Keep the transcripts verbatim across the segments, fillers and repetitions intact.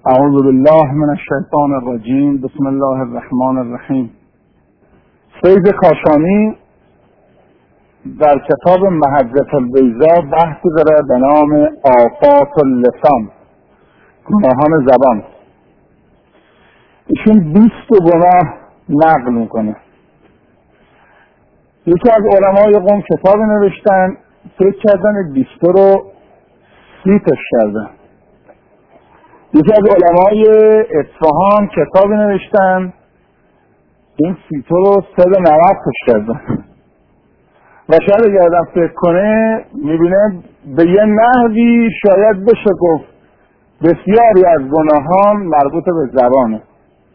اعوذ بالله من الشیطان الرجیم. بسم الله الرحمن الرحیم. فیض کاشانی در کتاب محجة البیضاء بحثی داره به نام آفات اللسان، گناهان زبان. ایشون بیست گناه نقل میکنه. یکی از علمای قوم کتاب نوشتن، فکر کردن بیست رو سیتش کردن. یکی از علمای اصفهان کتاب نوشتن، این سیتو رو سل نوتش کردن. و شاید اگر آدم فکر کنه میبینه به یه نحوی شاید بشه گفت بسیاری از گناهان مربوط به زبانه.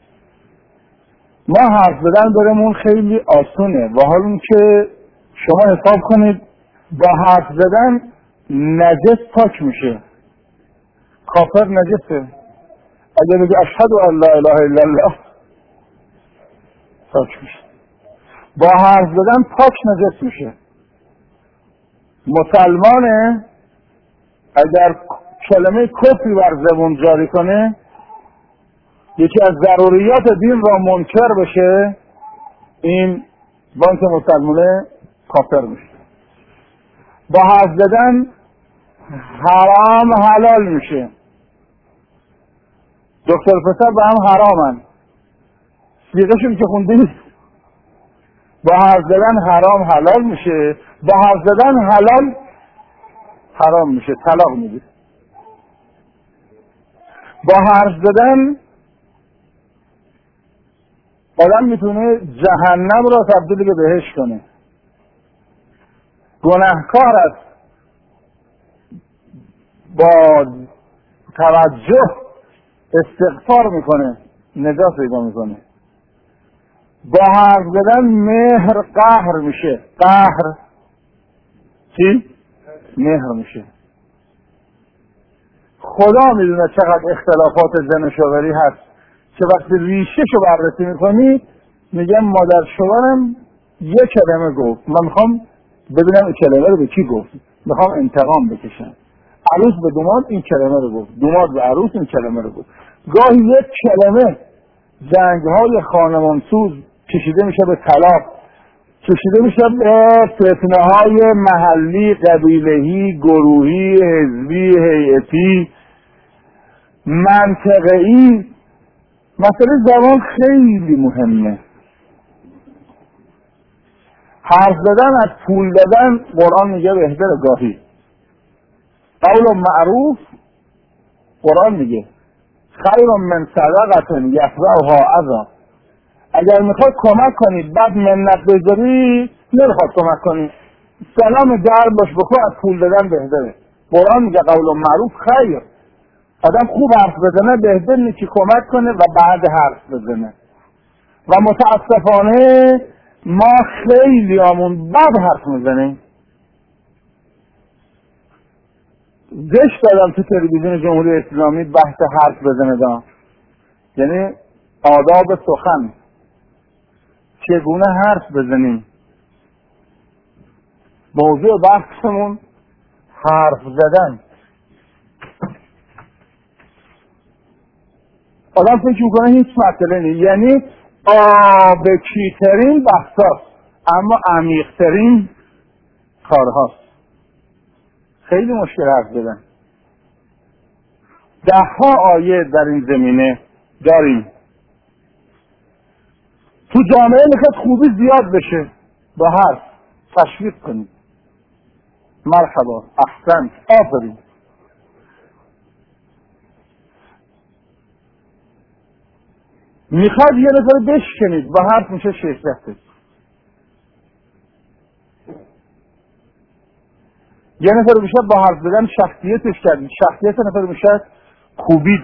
ما حرف زدن برامون خیلی آسونه و حال اون که شما حساب کنید با حرف زدن نجس پاک میشه. کافر نجسه. اگر بگه اشهد ان لا اله الا الله پاک میشه. با حرف زدن پاک نجس میشه. مسلمانه اگر کلمه کفری بر زبون جاری کنه، یکی از ضروریات دین را منکر بشه، این بانک مسلمانه کافر میشه. با حرف زدن حرام حلال میشه. دکتر پسر با هم حرامن. سیغشون که خوندید با حرف زدن حرام حلال میشه، با حرف زدن حلال حرام میشه، طلاق میده. با حرف زدن آدم میتونه جهنم را تبدیل به بهشت کنه. گناهکار است با توجه استغفار میکنه، نجات پیدا میکنه. با حرف زدن مهر قهر میشه. قهر چی؟ مهر میشه. خدا میدونه چقدر اختلافات زن و شوهری هست که وقتی ریشه شو بررسی میکنی میگم مادر شوهرم یک کلمه گفت، من میخوام ببینم این کلمه رو به کی گفت، میخوام انتقام بکشم. عروس به دوماد این کلمه رو گفت، دوماد به عروس این کلمه رو گفت. گاهی یک کلمه جنگ‌های خانمانسوز کشیده میشه به طلاق، کشیده میشه به فتنه‌های محلی، قبیلهی، گروهی، حزبی، هیئتی، منطقه‌ای. مسئله زبان خیلی مهمه. حرف زدن از پول دادن قرآن میگه بهتره. گاهی قول معروف قرآن میگه خیر من صدقه یتبعها اذی. اگر میخواد کمک کنید بعد منت بذاری، نمیخواد کمک کنید، سلام در باش بکن، از پول دادن بهتره. قرآن میگه قول معروف خیر. آدم خوب حرف بزنه بهتر نیست که کمک کنه و بعد حرف بزنه. و متاسفانه ما خیلی همون بد حرف میزنیم. زشت دادم تو تلویزیون جمهوری اسلامی بحث حرف بزنه دا. یعنی آداب سخن، چگونه حرف بزنیم. موضوع بحثمون حرف زدن. آدم فکر میکنه هیچ مسئله نیست، یعنی آبکیترین بحثاست اما عمیقترین کارهاست. خیلی مشکل حرف زدن. ده ها آیه در این زمینه داریم. تو جامعه میخواد خوبی زیاد بشه، با حرف تشویق کنید. مرحبا، احسن، آفرین. میخواد یه نفر بشکنید، با حرف میشه شهرته. یه نفر میشه با حرف زدن شخصیتش کردید، شخصیت نفر میشه خوبید.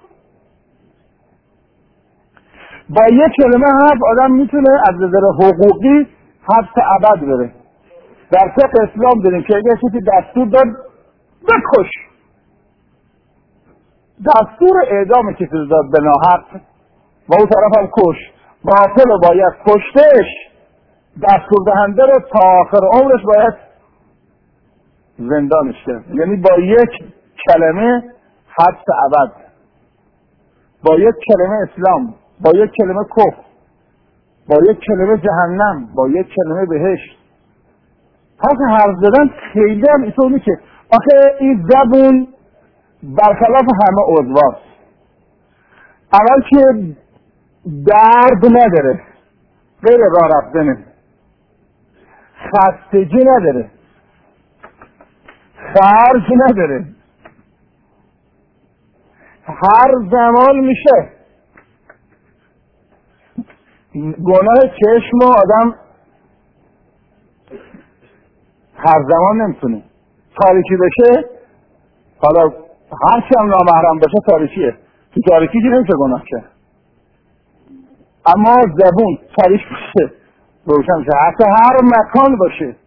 با یک کلمه حرف آدم میتونه از نظر حقوقی حبس ابد بره. در فقه اسلام داریم که اگر کسی دستور داد بکش، دستور اعدام کسی داد به ناحق و اون طرف هم کش، باطل رو باید کشتش، دستور دهنده رو تا آخر عمرش باید زندانش کرد. یعنی با یک کلمه حبس ابد. با یک کلمه اسلام، با یک کلمه کفر، با یک کلمه جهنم، با یک کلمه بهشت. پس حرف زدن خیلی هم اینطور که آخه این زبون برخلاف همه عضواست. اول که درد نداره، غیر راه رفتنه، خستگی نداره، خرج نداره، هر زمان میشه. گناه چشم و آدم هر زمان نمیتونه. تاریکی بشه، حالا هرچی هم نامحرم بشه تاریکیه، تو تاریکی که نمیشه گناه کرد. اما زبون تاریک بشه روشن شه، حتی هر مکان باشه،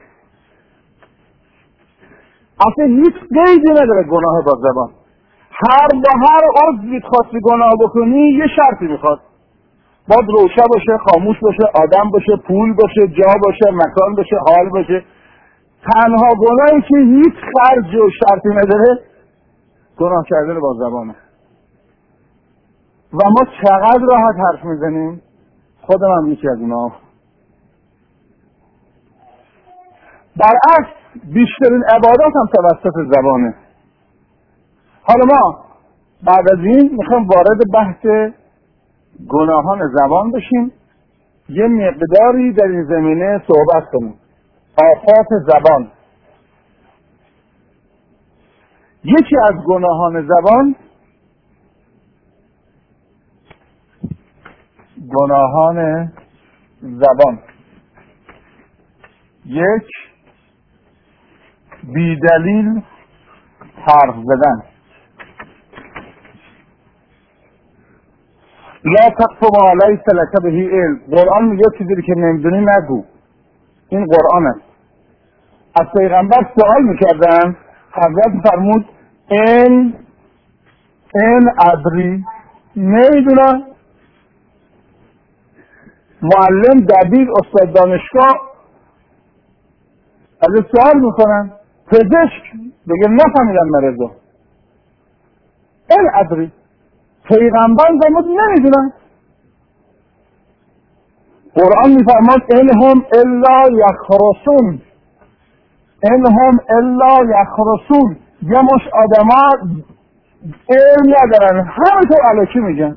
اصلا هیچ قیدی نداره گناه با زبان. هر با هر عضوی خواستی گناه بکنی یه شرطی میخواد، باید روشن باشه، خاموش باشه، آدم باشه، پول باشه، جا باشه، مکان باشه، حال باشه. تنها گناهی که هیچ خرج و شرطی نداره گناه کردن با زبانه. و ما چقدر راحت حرف میزنیم، خودم هم یکی از اونا. برعکس بیشترین عبادات هم توسط زبانه. حالا ما بعد از این میخوام وارد بحث گناهان زبان بشیم، یه مقداری در این زمینه صحبت کنیم. آفات زبان. یکی از گناهان زبان گناهان زبان یک، بیدلیل حرف زدن. لا تقف ما لیس لک به علم. قرآن میگه چیزی که نمیدونی نگو. این قرآن است. از پیغمبر سوال میکردن، حضرت فرمود این این ادری، نمیدونم. معلم، دبیر، استاد دانشگاه از سوال میکنن. پزشک بگه نفهمیدم مرضو، این ادری. پیغمبر فرمود نمیدونم. قرآن میفرماد این هم الا یخرسون، این هم الا یخرسون. یه مش آدما علم ندارن، همه تو علکی میگن.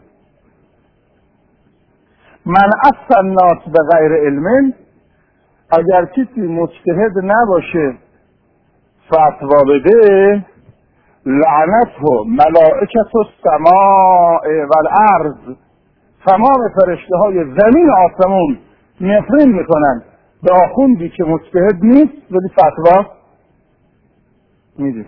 من اصلا الناس به غیر علم، اگر کسی مجتهد نباشه فتوا بده، لعنته ملائکه السماء والارض، تمام فرشته های زمین آسمون نفرین میکنن به آخوندی که مجتهد نیست ولی فتوا میده.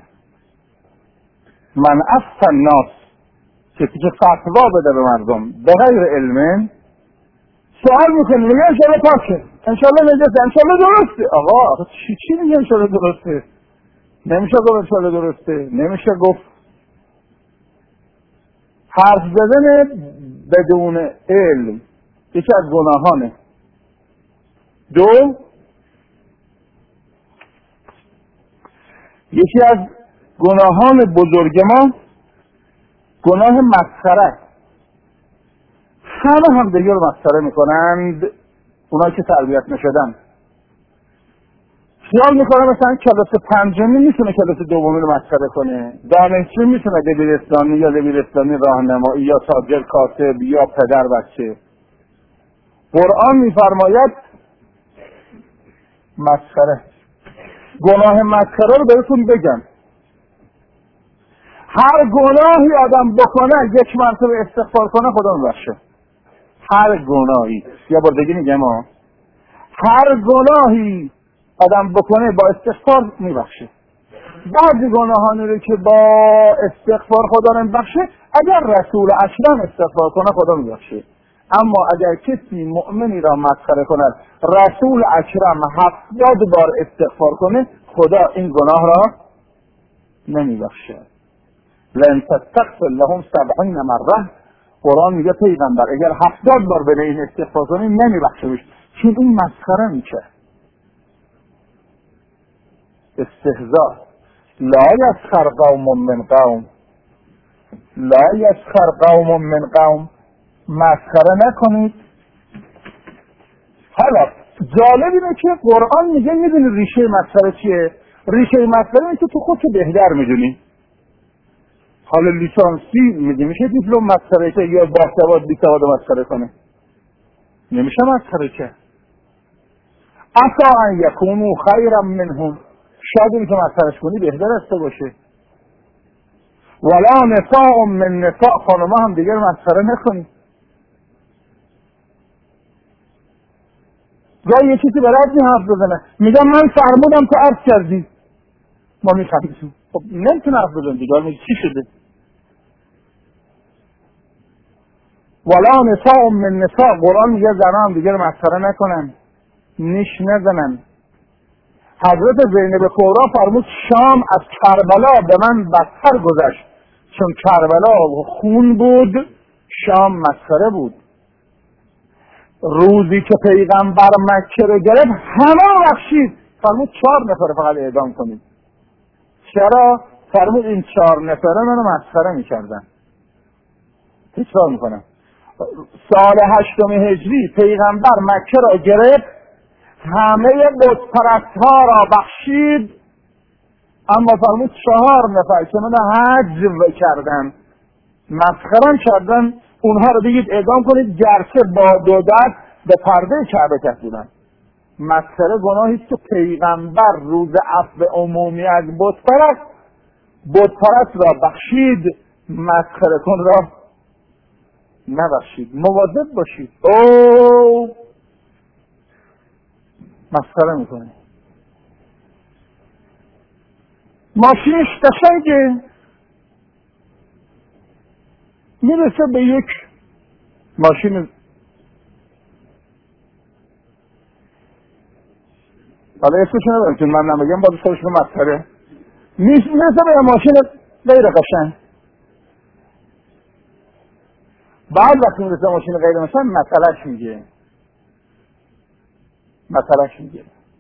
من اصلا الناس، کسی که فتوا بده به مردم به غیر علم، سوال میکنه میگه انشالله پاکه، انشالله نجسه، انشالله درسته. آقا چی چی میگه انشالله درسته؟ نمیشه گفت انشالله درسته، نمیشه گفت. حرف زدن بدون علم یکی از گناهانه. دو، یکی از گناهان بزرگ ما گناه مسخره. همه هم دیگه رو مسخره میکنند. اونا که تربیت نشدن خیال میکنه مثلا کلاس پنجمی میتونه کلاس دومی رو مسخره کنه، دانشجو میتونه دبیرستانی یا دبیرستانی راهنمایی یا تاجر کاتب یا پدر بچه. قرآن میفرماید مسخره. گناه مسخره رو بهتون بگم، هر گناهی آدم بکنه یک مرتبه استغفار کنه خدا میبخشه. هر گناهی، یا بار دیگه میگم ها، هر گناهی آدم بکنه با استغفار میبخشه. بعضی گناهانی رو که با استغفار خدا نمیبخشه، اگر رسول اکرم استغفار کنه خدا میبخشه. اما اگر کسی مؤمنی را مسخره کند، رسول اکرم هفتاد بار استغفار کنه، خدا این گناه را نمیبخشه. لن تستغفر لهم سبعین مره. قرآن میگه پیغمبر اگر هفتاد بار بره این استغفار کنی نمیبخشه، چون این مسخره میشه. استهزاء. لا یسخر قوم من قوم. لا یسخر قوم من قوم، مسخره نکنید. حالا جالب اینه که قرآن میگه میدونی ریشه مسخره چیه؟ ریشه مسخره اینه که تو خودتو بهتر میدونی. حالا لیسانسی میگه میشه دیپلم مسخره که یا باسواد بیسواد مسخره کنه؟ نمیشه مسخره که. عسا ان یکونوا خیرا منهم، شاید این که مسخرهش کنی بهتر از تو باشه. ولا نساء من نساء، خانم‌ها هم دیگر مسخره نکنی. جای یه چیزی برات می حرف بزنه، میگم من فرمودم تو عرض کردی، ما میخندیم. خب نمیتونه حرف بزن دیگر، میگه چی شده؟ ولا نساء من نساء، قرآن میگه زنها هم دیگر مسخره نکنن، نیش نزنن. حضرت زینب کبرا فرمود شام از کربلا به من بدتر گذشت، چون کربلا خون بود، شام مسخره بود. روزی که پیغمبر مکه رو گرفت همه بخشید، فرمود چهار نفر فقط اعدام کنید. چرا؟ فرمود این چهار نفره منو مسخره میکردن. هیچ کار میکنم. سال هشتم هجری پیغمبر مکه را گرفت، همه بت پرست‌ها را بخشید، اما فرمود چهار نفر که منو حج کردن، مسخرم کردن، اونها رو بگید اعدام کنید، گرچه با دو دست به پرده کعبه کشیدن. مسخره گناهی است که پیغمبر روز عفو عمومی از بت پرست بت پرست را بخشید، مسخره کن را نبخشید. مواظب باشید. او مسخره میکنه. ماشینش قشنگه، میرسه به یک ماشین، حالا اسمش ندارم که من نمیگم باید سرش به مسخره، میرسه به ماشین غیر قشنگ. بعد وقتی میرسه ماشین غیر قشنگ مسئلهش میگه مسئلهش میگه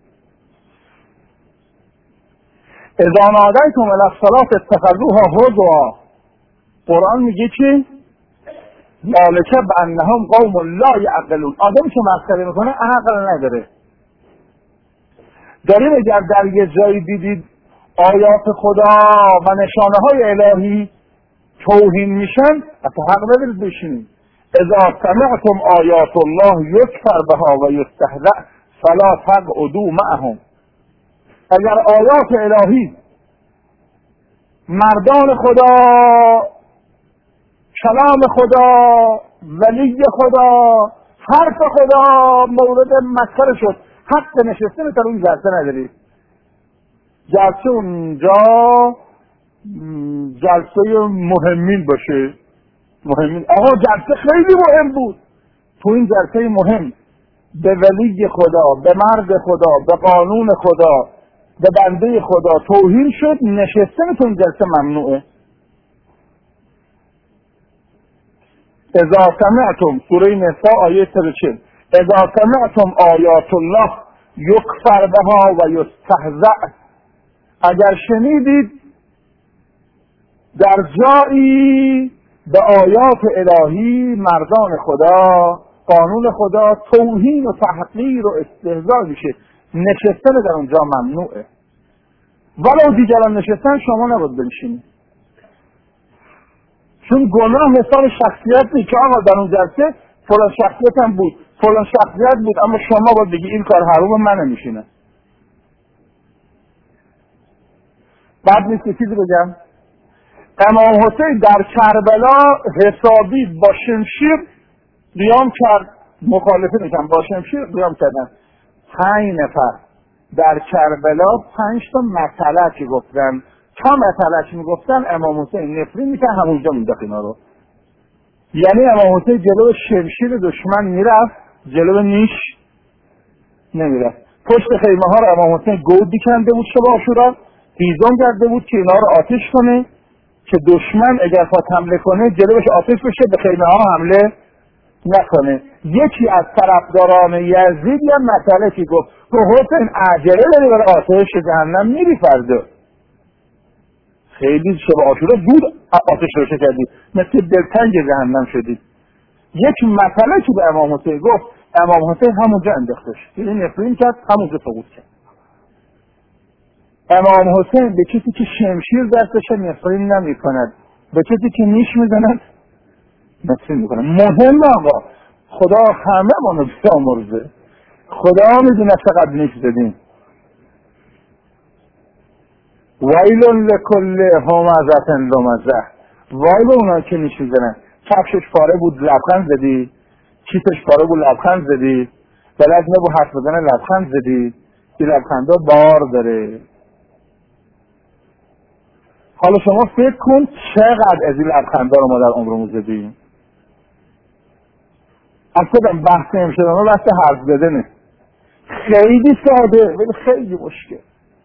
اذا نادیتم الی الصلاة اتخذوها هزوا. قرآن میگه که ذالک بانهم قوم لا یعقلون. آدمی که مسخره میکنه عقل نداره. داریم اگر در یه جایی دیدید آیات خدا و نشانه های الهی توهین میشن، اصلا حق ندارید بشینید. اذا سمعتم آیات الله یکفر بها و یستهزأ فلا تقعدوا معهم. اگر آیات الهی، مردان خدا، کلام خدا، ولی خدا، حرف خدا مورد مسخره شد، حق نشستن در اون جلسه ندارید. جلسه اونجا جلسه مهمین باشه. مهمین آقا جلسه خیلی مهم بود، تو این جلسه مهم به ولی خدا، به مرد خدا، به قانون خدا، به بنده خدا توهین شد، نشستنتون جلسه ممنوعه. اذا سمعتم، سوره نساء آیه سی و چهار، اذا سمعتم آیات الله یکفر بها و یستهزأ. اگر شنیدید در جایی به آیات الهی، مردان خدا، قانون خدا توهین و تحقیر و استهزاء میشه، نشستن در اونجا ممنوعه. ولو دیگران نشستن شما نباید بنشینید، چون گناه حساب شخصیت نیست که آقا در اون جلسه فلان شخصیت هم بود، فلان شخصیت بود، اما شما باید بگی این کار حروم، من نمیشینه. بعد نیست که چیزی بگم، امام حسین در کربلا حسابی با شمشیر قیام کرد، مخالفه میکنم، با شمشیر قیام کردن. پنج نفر در کربلا پنج تا مسئله که گفتن، تا مسئله که میگفتن امام حسین نفرین میکن همونجا میداخت اینا رو. یعنی امام حسین جلو شمشیر دشمن میرفت، جلو نیش نمیرفت. پشت خیمه ها رو امام حسین گودی کنده بود، شب عاشورا هیزم کرده بود که اینا رو آتش کنه که دشمن اگر خواست حمله کنه جلوش آتش بشه، به خیمه ها حمله نکنه. یکی از طرفداران یزید یا مسئله که گفت تو حسین عجله داری برای آتش جهنم میری فردا. خیلی شب عاشورا زود آتش روشه کردید، مثل دلتنگ جهنم شدید. یک مسئله که به امام حسین گفت، امام حسین همونجا انداختش، این نفرین کرد، همونجا سقوط کرد. امام حسین به کسی که شمشیر دستشه نفرین نمی کند، به کسی که نیش میزند نفرین میکنه. مهم آقا خدا همه منو بیامرزه، خدا میدونه چقدر نیش زدیم. ویل لکل همزة لمزة، وای به اونا که نیش میزنن. کفشش پاره بود لبخند زدی، کیفش پاره بود لبخند زدی، بلد نبود حرف بزنه لبخند زدی. این لبخنده بار داره. حالا شما فکر کن چقدر از این لبخنده رو ما در عمرمون زدیم. اصلا بحث امشدانه بحث حرف زدنه، خیلی ساده ولی خیلی مشکل.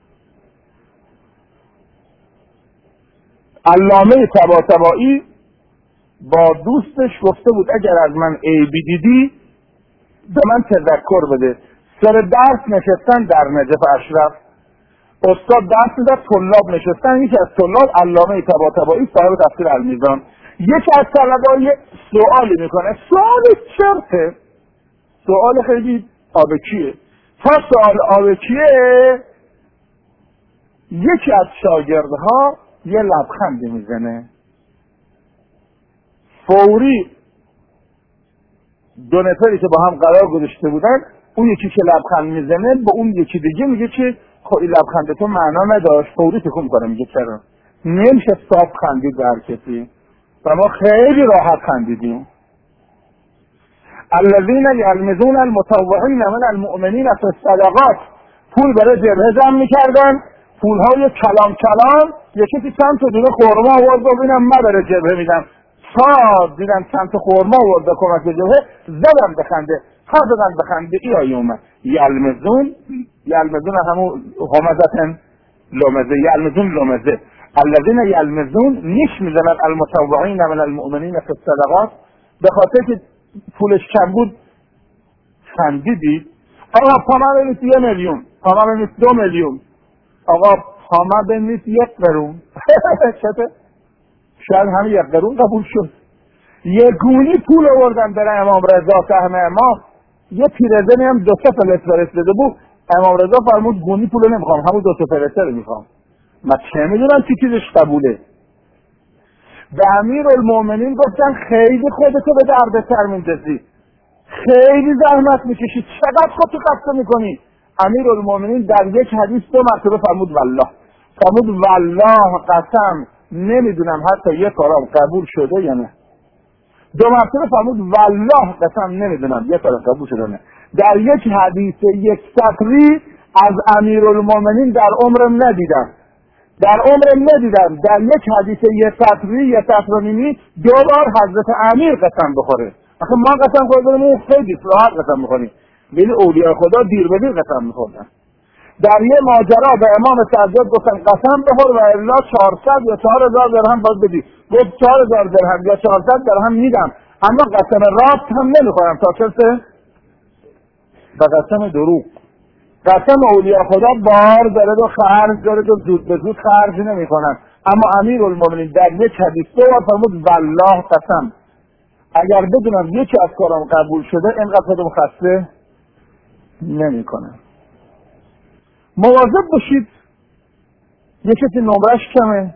علامه طباطبایی با دوستش گفته بود اگر از من عیبی دیدی به من تذکر بده. سر درس نشستن در نجف اشرف، استاد درس میداد، طلاب نشستن، یکی از طلاب علامه طباطبایی صاحب تفسیر المیزان، یکی از طلبا یه سوالی میکنه، سوال چرته، سوال خیلی آبکیه. تا سوال آبکیه یکی از شاگردها یه لبخندی میزنه، فوری دو نفری که با هم قرار گذاشته بودن، اون یکی که لبخند میزنه به اون یکی دیگه میگه که خب این لبخند تو معنا نداشت، فوری تکون میکنه میگه چرا؟ نمیشه صاف خندید در کسی و ما خیلی راحت خندیدیم. الذین یلمزون المطوعین من المؤمنین فی الصدقات، پول برای جبهه جمع میکردن، پولهای کلام کلام، یکی که چند تا دونه خورما آورد و ببینم من برای جبهه میدم، تا دیدم چند تا خورما آورد و کمک به جبهه زدم بخنده، تا زدم بخنده ای آیه اومد یلمزون، یلمزون همون همزتن لمزه، یلمزون لمزه. الذین یلمزون نیش میزنن المطوعین من المؤمنین فی الصدقات، به خاطر که پولش کم بود خندیدی. آقا پامه بنویس یه میلیون، پامه بنویس دو میلیون، آقا پامه بنویس یک قرون. چطه؟ شاید همین یک قرون قبول شد. یه گونی پول آوردن برای امام رضا سهم امام، یه پیرزنی هم دو تا فلس فرستاده بود، امام رضا فرمود گونی پول نمیخوام، همون دو تا فلسه رو میخوام. من چه میدونم چی چیزش قبوله. به امیرالمومنین گفتن خیلی خودتو به دردسر میندازی، خیلی زحمت میکشی، چقدر خودتو خسته میکنی. امیرالمومنین در یک حدیث دو مرتبه فرمود والله، فرمود والله قسم نمیدونم حتی یک کارم قبول شده یا نه. دو مرتبه فرمود والله قسم نمیدونم یک کارم قبول شده نه. در یک حدیث یک سطری از امیرالمومنین در عمرم ندیدم، در عمرم ندیدم در یک حدیث یک سطری یک سطر و نیمی دو بار حضرت امیر قسم بخوره. آخه ما قسم خوردنمون اون خیلی راحت قسم بخوریم، ولی اولیاء خدا دیر به دیر قسم میخوردن. در یه ماجرا به امام سجاد گفتن قسم بخور و الا چهارصد یا چهار هزار درهم باید بدی، گفت چهار هزار درهم یا چهارصد درهم میدم، اما قسم راست هم نمیخورم تا چه به قسم دروغ. قسم اولیاء خدا بار داره و خرج داره و زود به زود خرج نمی کنن. اما امیرالمومنین در یک حدیث دو بار فرمود والله قسم اگر بدونم یکی از کارم قبول شده اینقدر خودم خسته نمی کنم. مواظب باشید یه کسی نمرش کمه،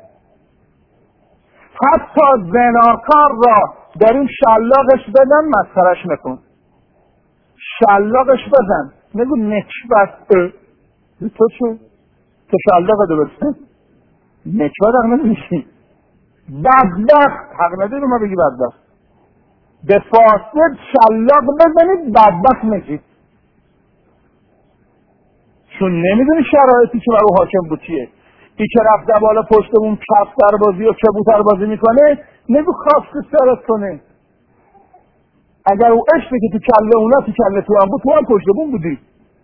حتی زناکار را داریم شلاقش بدن مسخرش نکن، شلاقش بزن، نگو نکبت تو چون تو شلاق دو بزن نکبت حق نداشتی، بدبخت حق نداری ما بگی بدبخت، به فاسد شلاق بزنید بدبخت نشید، چون نمیدونی شرایطی که برای حاکم بود چیه. ای که رفته بالا پشتمون کفتر بازی و کبوتر بازی میکنه نگو خواسته سرت کنه، اگر او عشقی که تو کله اونا تو کله تو هم بود تو هم پشتمون بودی.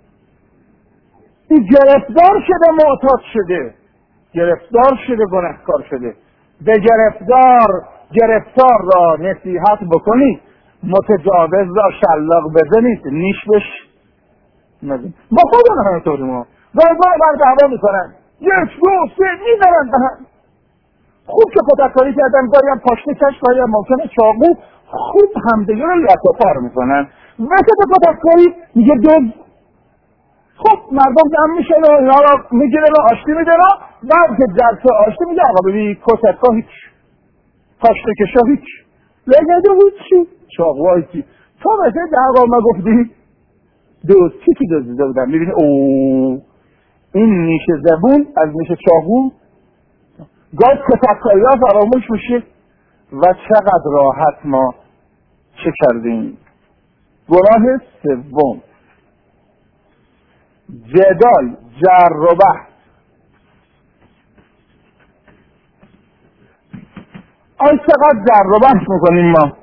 این گرفتار شده معتاد شده، گرفتار شده گنهکار شده. به گرفتار گرفتار را نصیحت بکنید، متجاوز را شلاق بزنید، نیش بش نزید. با خودم همینطوری ما گاه گاه بر دعوا میکنن، یک دو سه میزنن به هم، خوب که کتککاری کردن، گاهی هم پاشنه کش، گاهی هم ممکنه چاقو، خوب همدیگه رو لطافار میکنن. وسط کتککاری میگه دو، خب مردم جمع میشه و اینا رو میگیره و آشتی میده و بعد که جلسه آشتی میگه آقا ببین کتکا هیچ، پاشنه کشا هیچ، لگده بود چی؟ چاقوها هیچی. تو مثل دقا ما گفتی دوست چی که دزدیده بودن؟ میبینی اوه این نیش زبون از نیش چاقو گاز کتککاری ها فراموش میشه و چقدر راحت ما چه کردیم. گناه سوم جدال، جر و بحث. آی چقدر جر و بحث میکنیم ما.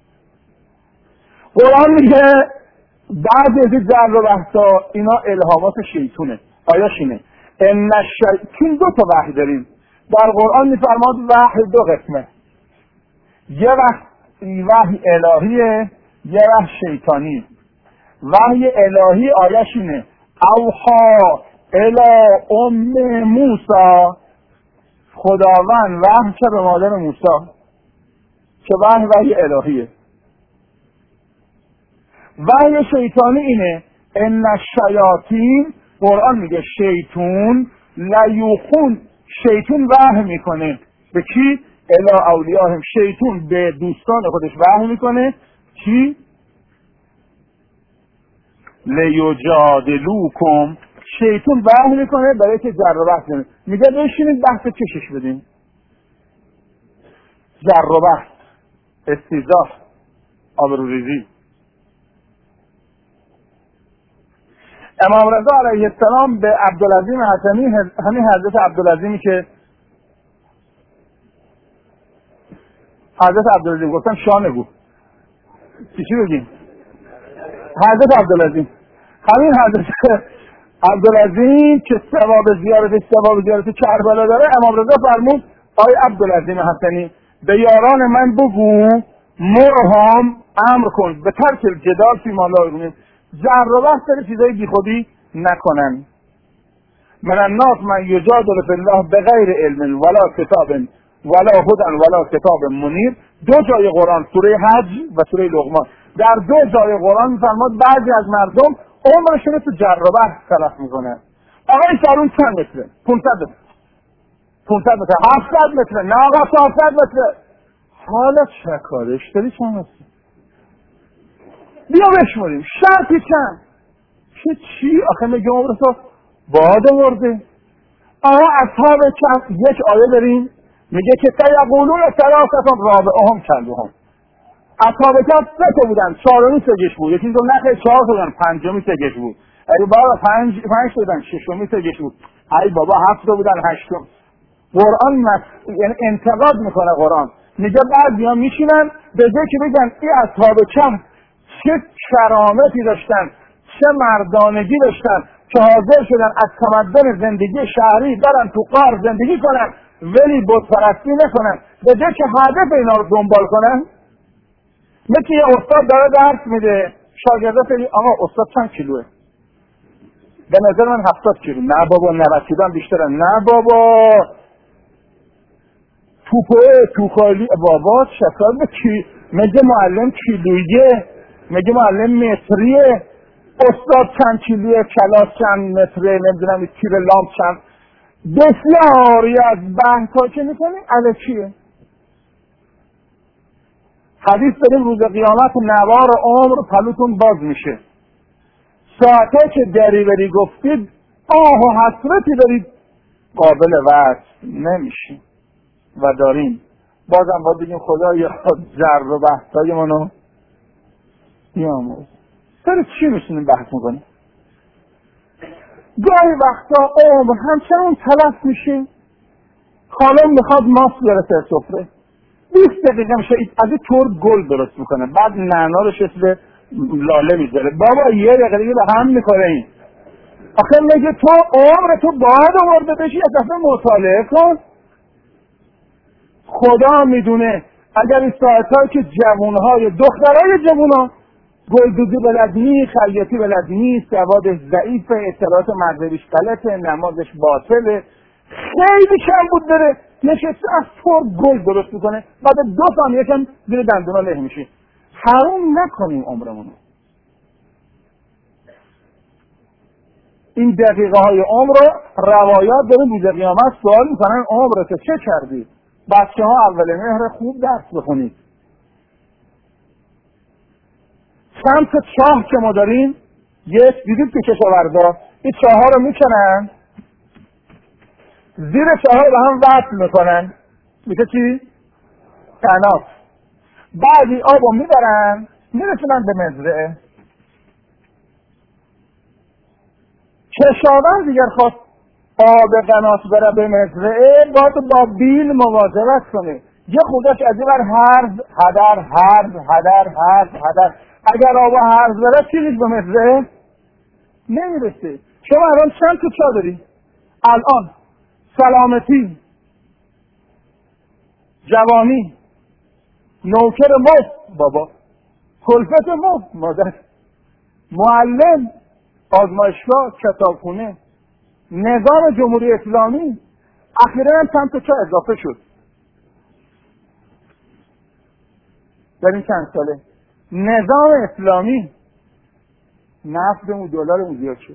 قرآن میگه بعد از جر و بحثا اینا الهامات شیطونه. آیاش اینه ان الشیطان، دو تا وحی داریم در قرآن میفرماد، وحی دو قسمه، یه وحی وحی الهیه، یه وحی شیطانی. وحی الهی آیاش اینه اوحا الی ام موسی، خداوند وحی چه به مادر موسی، که وحی وحی الهیه. وحی شیطانی اینه ان الشیاطین، قرآن میگه شیطون لیوخون، شیطون وحی میکنه به کی؟ الی اولیاهم، شیطون به دوستان خودش وحی میکنه چی؟ لیجادلوکم، شیطون وحی میکنه برای که جر و بحث کنه، میگه بشینید بحث چشش بدیم، جر و بحث، استیزاح، آبروریزی. امام رضا علیه السلام به عبدالعظیم حسنی، همین حضرت عبدالعظیمی که حضرت عبدالعظیم گفتم شانه بود چی چی بگیم؟ حضرت عبدالعظیم، همین حضرت عبدالعظیم که ثواب زیارت ثواب زیارت کربلا داره، امام رضا فرمود آی عبدالعظیم حسنی به یاران من بگو مرهم امر کن به ترک الجدال فی ما لا یعنیهم، جر و بحث در چیزای بیخودی نکنن. من الناس من یجادل فی الله بغیر علم ولا کتاب ولا هدى ولا کتاب منیر. دو جای قرآن، سوره حج و سوره لقمان، در دو جای قرآن میفرماد بعضی از مردم عمرشون تو جر و بحث تلف میکنه. آقای سالون چند متره؟ پانصد متر، پانصد متر، هفتصد متر، نه آقا چهارصد متر. حالا چه کارش داری؟ چند متر؟ بیا بشماریم شرطی چند؟ چه چی؟ آخه میگه عمرشو باد آورده. آقا اصحاب کهف یک آیه داریم میگه که سیقولون ثلاثة رابعهم کلبهم. اصحاب کهف سه تا بودن، چهارمی سگش بود، یکی دو نخه چهار تا بودن، پنجمی سگش بود. ای بابا پنج پنج تا بودن، ششمی سگش بود. ای بابا هفت تا بودن، هشتم. قرآن مس... یعنی انتقاد میکنه قرآن، میگه بعضیا میشینن به جای که بگن این اصحاب کهف چه کرامتی داشتن، چه مردانگی داشتن که حاضر شدن از تمدن زندگی شهری برن تو غار زندگی کنن ولی بت پرستی نکنن، به جای که هدف اینا رو دنبال کنن. مثل یه استاد داره درس میده، شاگردا فکر آقا استاد چند کیلوه؟ به نظر من هفتاد کیلو. نه بابا نود کیلو هم بیشتره. نه بابا توپه توخالی بابا شکار به کی؟ میگه معلم کیلویه، میگه معلم متریه، استاد چند کیلویه، کلاس چند متره، نمیدونم تیر لامپ چند. بسیاری از بحثا که میکنیم الکیه. حدیث داریم روز قیامت نوار عمر پلوتون باز میشه، ساعته که دریوری گفتید آه و حسرتی دارید قابل وصف نمیشیم و داریم. بازم باید بگیم خدایا جر و بحثای منو بیامرز. سر چی میشونیم بحث میکنیم؟ گاهی وقتا عمر همچنان تلف میشه. خاله میخواد ماست بیاره سر سفره، بیست دقیقه میشه از این طور گل درست میکنه، بعد نعنا رو شکل لاله میذاره. بابا یه دقیقه دیگه به هم میکنه این. آخه میگه تو عمر تو باید آورده بشی، از دفعه مطالعه کن. خدا میدونه اگر این ساعتهایی که جوانهای دخترهای جوانها گلدوزی بلد نیست، خیاطی بلد نیست، سوادش ضعیفه، اطلاعات مذهبیش غلطه، نمازش باطله، خیلی کم بود داره نشسته از پر گل درست میکنه، بعد دو ثانیه کم زیر دندونا له میشه. حرام نکنیم عمرمونو. این دقیقه های عمر رو روایات دارن روز قیامت سوال میکنن عمر که چه کردی؟ بچه ها اول مهر خوب درس بخونید. چند تا چاه که ما داریم، یک دیدید که کشاورزا این چاه ها رو میکنن، زیر چاه ها رو به هم وصل میکنن، میشه چی؟ کنات. بعدی آب رو میبرن میرسونن به مزرعه. کشاورز دیگر خواست آب قنات بره به مزرعه، باید با بیل مواظبت کنه. یه خودش از این بر هرز هدر هرز هدر هرز هدر. اگر آب هرز بره چیزی به مزرعه نمیرسه. شما الان چند تا چا داری؟ الان سلامتی، جوانی، نوکر مفت بابا، کلفت مفت مادر، معلم، آزمایشگاه، کتابخونه، نظام جمهوری اسلامی، اخیراً هم چند تا چا اضافه شد در این چند ساله. نظام اسلامی، نفتمون دلارمون زیاد شد،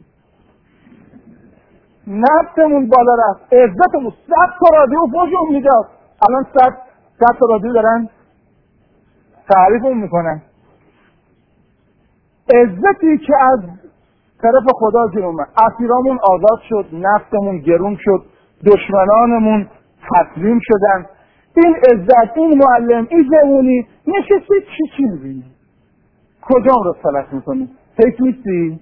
نفتمون بالا رفت، عزتمون صد تا رادیو فوشمون میداد، الان صد صد تا رادیو دارن تعریفمون میکنن. عزتی که از طرف خدا زیر اومد، اسیرامون آزاد شد، نفتمون گرون شد، دشمنانمون تسلیم شدن. این عزت، این معلم، این جوونی نشستی چی چی میبینی؟ کجام رو سلط میکنی؟ حیث نیستی؟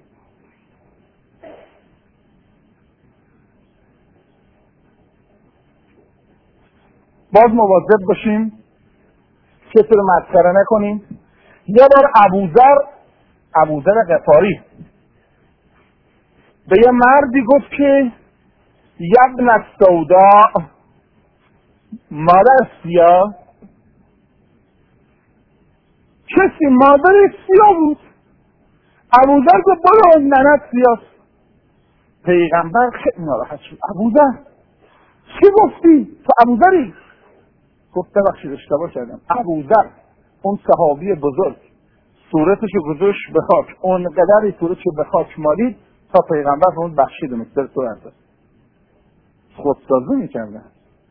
باز مواظب باشیم کسی رو مسخره نکنیم. یه بار ابوذر ابوذر غفاری به یه مردی گفت که یبن السوداء، مادر سیاه. کسی مادر سیاه بود. ابوذر گفت برو ننت سیاه. پیغمبر خیلی ناراحت شد. ابوذر چی گفتی؟ تو ابوذری؟ گفت ببخشید اشتباه کردم. ابوذر اون صحابی بزرگ صورتشو گذاشت به خاک، اون قدری صورتشو به خاک مالید تا پیغمبر اون بخشید مستر تو ارزد. خودسازی میکردن.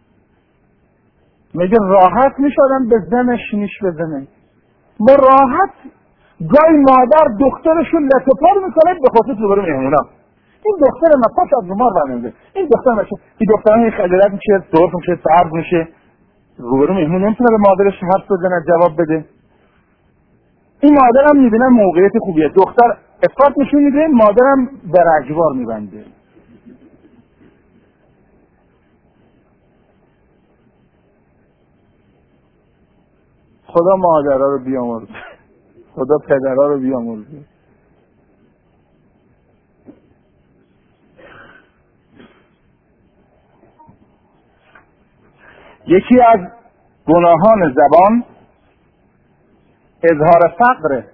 میگه راحت میشدن به زنش نیش بزنه. با راحت گاهی مادر دخترشون لطفار میکنه به خصوص روبرو مهمونا. این دختر من پاش از رومار برنده، این دختر من این دختر من خجالت میشه، سرخ میشه، سرد میشه، روبرو مهمون نمیتونه به مادرش حرف بزنه، جواب بده. این مادرم میبینه موقعیت خوبیه، دختر افراط نشون میده، مادرم در اجوار میبنده. خدا مادرها رو بیامرزه، خدا پدرها رو بیامرزه. یکی از گناهان زبان اظهار فقره.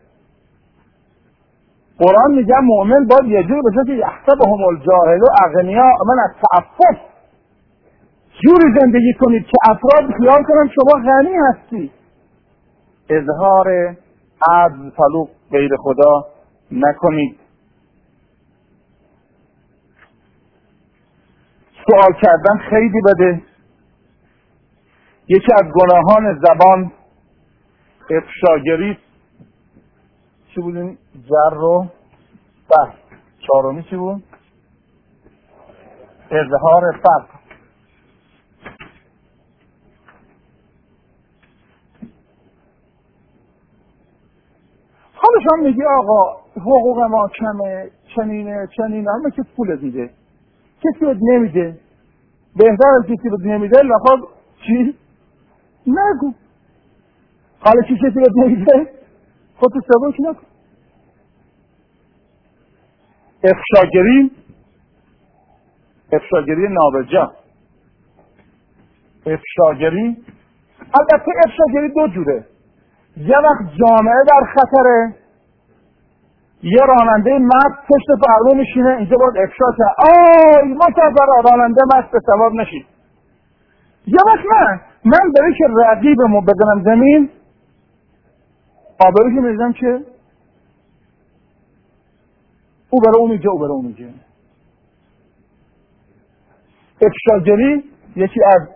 قرآن میگه مؤمن باید یه جور بشه که یحسبهم الجاهل اغنیاء من التعفف، جوری زندگی کنید که افراد خیال کنن شما غنی هستی. اظهار عجز طلوع غیر خدا نکنید. سوال کردن خیلی بده. یکی از گناهان زبان افشاگری. چی بود این جر رو بس چهارمی چی بود؟ اظهار فقر. حالش هم میگی آقا حقوق ما کمه، چنینه چنینه، همه که پول دیده کسی بود نمیده، بهتر از کسی بود نمیده لحاظ چی؟ نگو. حالا چی کسی بود نمیده خود تو سبوک نکن. افشاگری، افشاگری نابجا. افشاگری البته افشاگری دو جوره. یه وقت جامعه در خطره، یه راننده مست پشت فرمون میشینه، اینجا باید افشا کرد آی متفر راننده مست به ثواب نشید. یا وقت من من برای که رقیبمو بدنم زمین آبرو که میزنم که او برای اون میگه او برای اون میگه. افشاگری یکی از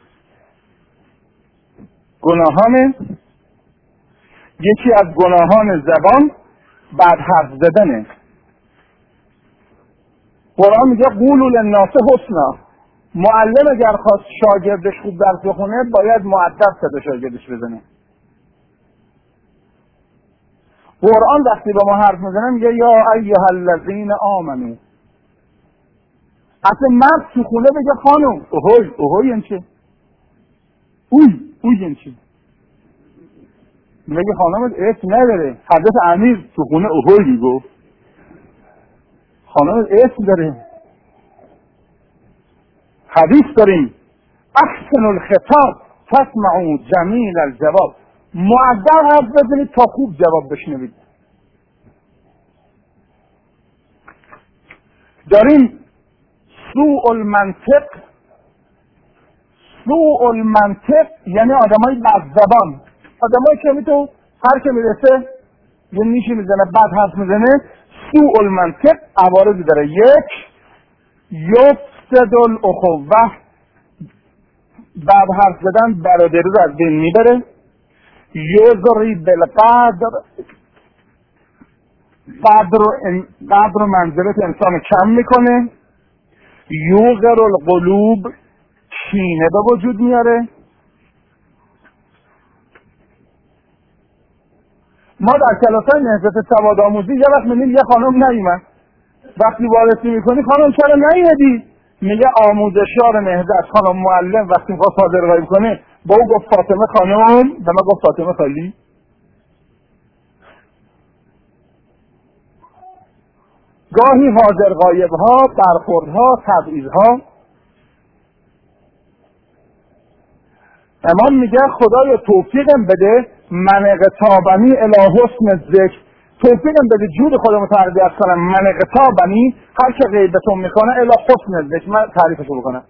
گناهان یکی از گناهان زبان بعد حرف زدنه. قرآن میگه قولوا للناس حسنا. معلم اگر خواست شاگردش خوب درس بخونه باید مؤدب صدا شاگردش بزنه. قرآن وقتی به ما حرف میزنه میگه یا ایها الذین آمنو. اصلا مرد تو خونه بگه خانم اوهوی اوهوی این چه؟ اوی اوی این چه؟ میگه خانم اسم نداره. حضرت امیر تو خونه اوهوی گفت. خانم اسم داره. حدیث داریم احسن الخطاب تسمعوا جمیل الجواب. مؤدب حرف بزنید تا خوب جواب بشنوید. داریم سوء المنطق. سوء المنطق یعنی آدمای بد زبان، آدمایی که میتون هر که میرسه یه نیشی میزنه بد حرف میزنه. سوء المنطق عوارضی داره. یک، یفسد الاخوه، بد حرف زدن برادری رو از بین میبره. یضری بالقدر، قدر قدر منزلت انسان کم میکنه. یوغر القلوب، کینه به وجود میاره. ما در کلاسای نهضت سواد آموزی یه وقت میبینیم یه خانم نیومد، وقتی وارسی میکنی خانم چرا نیومدی؟ میگه آموزشیار نهضت خانم معلم وقتی میخواست حاضرغایی کنه با او گفت فاطمه خانم، به من گفت فاطمه خالی. گاهی حاضر غایب ها، برخوردها، تبعیضها. امام میگه خدای توفیقم بده من قطابنی الی حسن ذکر. توفیقم بده جود خودمو تقدیس کنم. من قطابنی، هر که غیبتون میکنه الی حسن ذکر، من تعریفشو بکنم.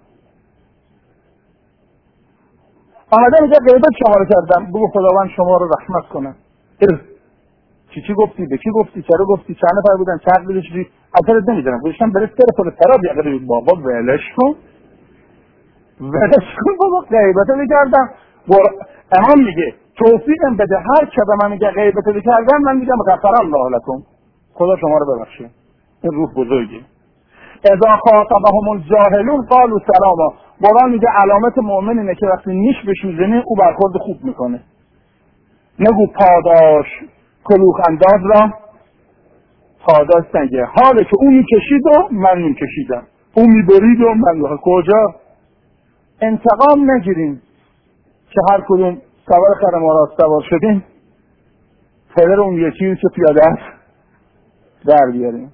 آمده میگه غیبت شما رو کردم، بگو خداوند شما رو رحمت کنه. چی چی گفتی؟ به کی گفتی؟ چرا گفتی؟ چند نفر بودن؟ چند بودن؟ چی؟ اثرت نمیدونم. گوشتم برس تر خود تراب یقه بابا ولش کن. ولش کن بابا، غیبت میکردم. امام میگه توفیقم بده هر که به من میگه غیبت میکردم من میگم غفر الله لکم، خدا شما رو ببخشه. این روح بزرگی. اذا خاطبهم الجاهلون قالوا سلاما. قرآن میگه علامت مؤمن اینه که وقتی نیش بهش میزنه او برخورد خوب میکنه. نگو پاداش کلوخ انداز را پاداش نگه. حاله که اون میکشید و من میکشیدم، اون میبرید و من کجا. انتقام نگیریم که هر کدوم سوار خر ما را سوار شدیم پدر اون یکی که پیاده است در بیاریم.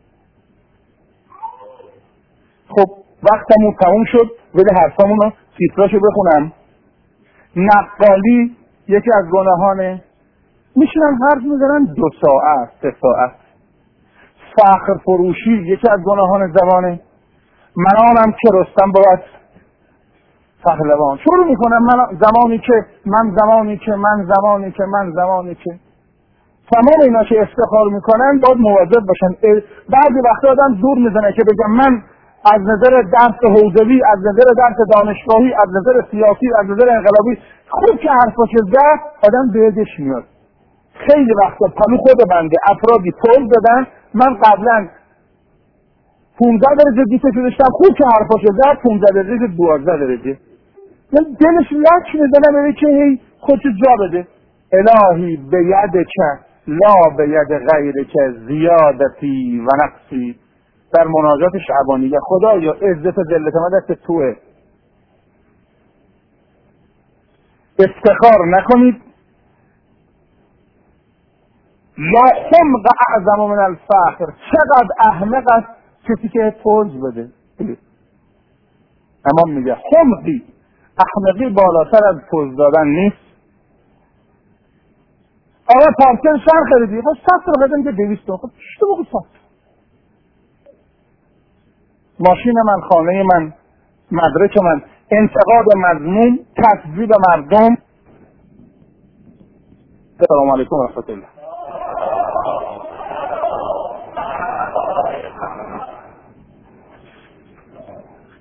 خب وقتمون تموم شد، ولی حرفامون رو تیتراشو بخونم. نقالی یکی از گناهانه، میشنن حرف میزنن دو ساعت سه ساعت. فخر فروشی یکی از گناهان زبانه. من آنم که رستم بود پهلوان. شروع میکنم من زمانی که من زمانی که من زمانی که من زمانی که تمام اینا که افتخار میکنن باید مواظب باشن. بعضی وقتا آدم دور میزنه که بگم من از نظر درس حوزوی، از نظر درس دانشگاهی، از نظر سیاسی، از نظر انقلابی خوب که حرفاشو زد آدم بیادش میاد. خیلی وقتا پلو خود بنده افرادی پول دادن، من قبلا پونزده درجه دیسشو داشتم، خوب که حرفاشو زد پونزده درجه دوازده درجه. دلش لک میزنه ببین که هی خودشو جا بده. الهی به ید که لا به ید غیر که زیادتی و نقصی. در مناجات شعبانیه خدایا عزت و ذلت من دست توه، افتخار نکنید. لا خمق اعظم من الفخر. چقدر احمق است کسی که پوز بده. امام میگه خمقی، احمقی بالاتر از پوز دادن نیست. آقا پارچه شهر خریدی، خب ست رو بدن که دویست رو، خب چطور بگو ست؟ ماشین من، خانه من، مدرک من، انتقاد مذموم، تکذیب مردم. السلام علیکم و رحمت الله.